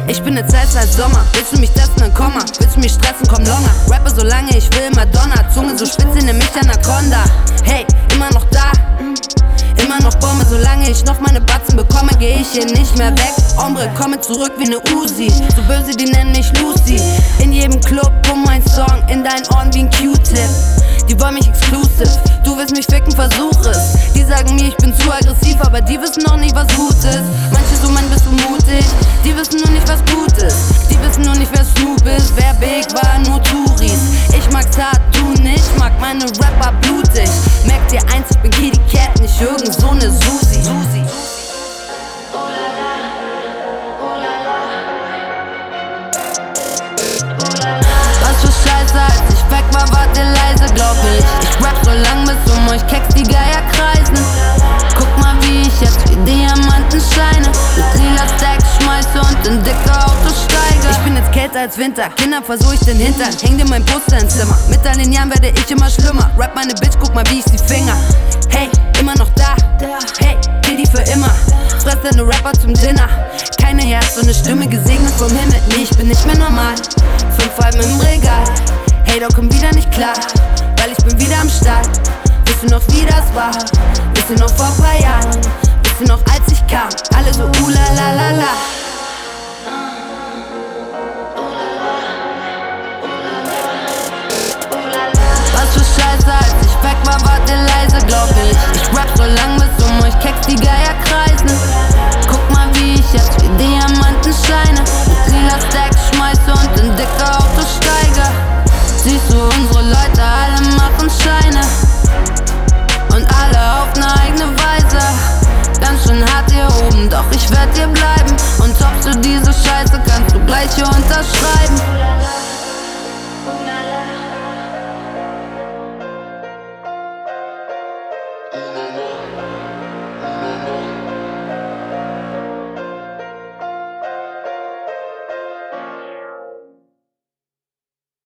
Ich bin jetzt heißer als Sommer. Willst du mich testen, dann komm mal. Willst du mich stressen, komm longer. Rappe solange ich will, Madonna. Zunge so spitz, nenn mich Anaconda. Hey, immer noch da. Immer noch Bombe, solange ich noch meine Batzen bekomme, geh ich hier nicht mehr weg. Ombre, komme zurück wie ne Uzi. So böse, die nennen mich Lucy. In jedem Club pump mein Song in deinen Ohren wie ein Q-Tip. Die wollen mich exclusive, du willst mich ficken, versuch es. Die sagen mir, ich bin zu aggressiv, aber die wissen noch nicht, was gut ist. Manche so, man, bist du mutig, die wissen nur nicht, was gut ist. Die wissen nur nicht, wer Snoop ist, wer big war, nur Touris. Ich mag's hart, du nicht, mag meine Rapper blutig. Merk dir eins, ich bin Kitty Cat, nicht irgend so ne Susi. Was für Scheiße, als ich weg war, wart ihr leise, glaub ich. Ich rap so lang, bis euch Keks die Geier kreisen. Guck mal, wie ich jetzt wie Diamanten scheine. Mit lila Stacks schmeiße und in dicke Autos steige. Ich bin jetzt kälter als Winter, Kinder versuch ich den Hintern. Häng dir mein Poster ins Zimmer, mit all den Jahren werde ich immer schlimmer. Rap meine Bitch, guck mal, wie ich sie finger. Hey, immer noch da, hey, Kitty für immer. Fress deine Rapper zum Dinner. Keine Herz, so eine Stimme gesegnet vom Himmel. Nee, ich bin nicht mehr normal. 5 Alben im Regal. Hey, doch komm wieder nicht klar, weil ich bin wieder am Start. Wisst du noch, wie das war? Wisst du noch vor paar Jahren? Wisst du noch, als ich kam? Alle so la la la la. Was für Scheiße, als ich weg war, wart ihr leise, glaub ich. Ich rap so lang, bis euch Keks die Geier kreisen. Guck mal, wie ich jetzt